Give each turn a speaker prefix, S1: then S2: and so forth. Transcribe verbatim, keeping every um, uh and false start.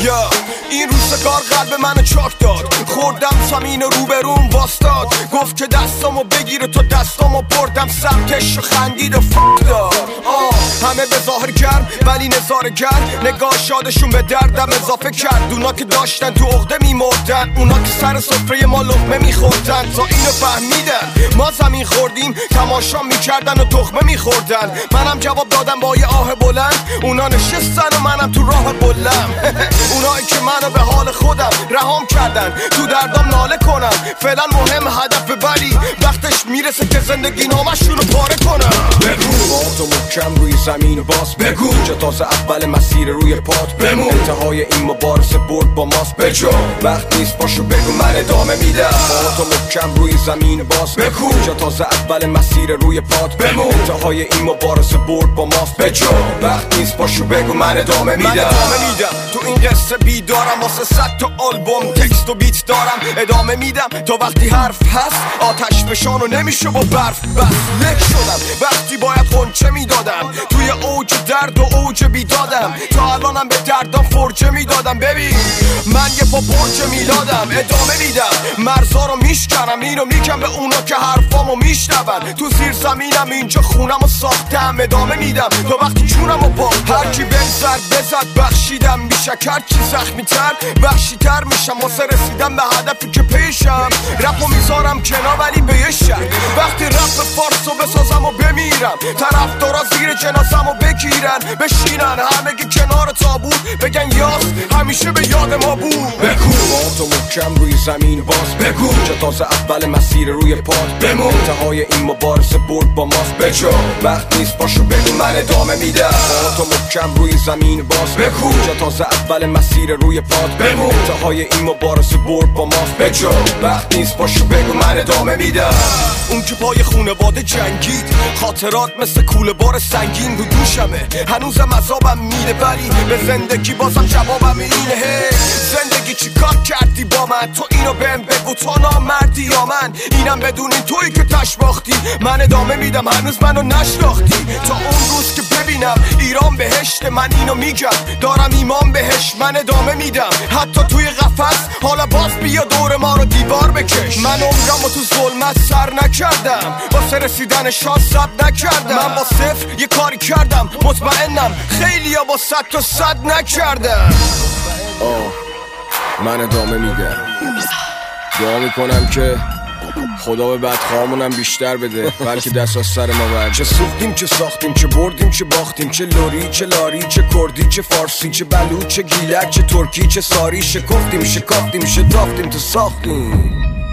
S1: یا این روزگار قلب منو چاک داد، خوردم زمین رو به روم واستاد، گفت که دستامو بگیره تو دستامو بردم سمتش و خندید و فک داد. آه همه به ظاهر گرم ولی نظاره گرم، نگاه شادشون به دردم اضافه کرد. اونا که داشتن تو عقده میمردن، اونا که سر سفره ما لقمه میخوردن، تا اینو فهمیدن ما زمین خوردیم تماشا میکردن و تخمه میخوردن. منم جواب دادم با یه آه بلند، اونا نشستن و منم تو راه بلم. اونایی که منو به حال خودم رهام کردن، تو دردم ناله کنم، فعلا مهم هدف ولی وقتش میرسه که زندگی نامشون رو پاره کنم. بگو با تو محکم روی زمین باز بگو، اینجا تازه اول مسیر روی پات بمون، انتهای این مبارزه برد با ماست بجو، وقت نیست پاشو بگو من ادامه میدم. با تو محکم روی زمین باز بگو، اینجا تازه اول مسیر روی پات بمون، انتهای این مبارزه برد با ماست بجو، وقت نیست پاشو بگو من ادامه میدم. من ادامه میدم تو این قصه بیدارم، واسه صد تا آلبوم تکست و بیت دارم، ادامه میدم تا وقتی حرف هست آتش فشان و نمیشه با برف بس. لک شدم وقتی باید خونچه میدادم، توی اوج درد و اوج بیدادم، تا الانم به دردم فرجه میدادم. ببین من یه پا برج میلادم، ادامه میدم مرزا رو میشکنم، اینو میگم به اونا که حرفامو میشنون. تو زیر زمینم اینجا خونم و ساختم، ادامه میدم تا وقتی چونم و با هرکی بزد بزد بخشیدم، بیشک هرچی زخمی تر وحشی تر میشم واسه رسیدم به هدفی که پیشم. رپو میذارم کنار ولی به یه شرط، وقتی رپ فارسو بسازم و بمیرم، طرفدارا زیر جنازمو بگیرن بشینن همگی کنار تابوت بگن یاس همیشه به یاد ما بود. بگو با تو محکم روی زمین باز بگو، اینجا تازه اول مسیر روی پات بمون، انتهای این مبارزه برد با ماست بجو، وقت نیست پاشو بگو من ادامه میدم. با تو محکم روی زمین باز بگو، اینجا تازه اول مسیر روی پات بمون، انتهای این مبارزه برد با ماست بجو، وقت نیست پاشو بگو من ادامه میدم. اون که پای خونواده جنگید، خاطرات مثل کوله بار سنگین رو دوشمه، هنوزم عذابم میده ولی به زندگی بازم جوابم اینه. هی زندگی چی کار کردی با من، تو اینو بهم بگو تو نامردی یا من، اینم بدون این تویی که تش باختی، من ادامه میدم هنوز منو نشناختی. تا اون روز که ببینم ایران بهشت، من اینو میگم دارم ایمان بهش، من ادامه میدم حتی توی قفس، حالا باز بیا دور ما رو دیوار بکش. من عمرمو تو ظلمت سر نکردم، واسه رسیدن شان صبر نکردم، من با صفر یه کاری کردم مطمئنم خیلیا با صد تا صد نکردم. آه من ادامه میدم، دعا میکنم که خدا به بدخواهمونم بیشتر بده، بلکه دست از سر ما برد. چه سوختیم چه ساختیم، چه بردیم چه باختیم، چه لوری چه لاری، چه کردی چه فارسی، چه بلوچ چه گیلک، چه ترکی چه ساری، شکفتیم شکافتیم شتافتیم تو ساختیم.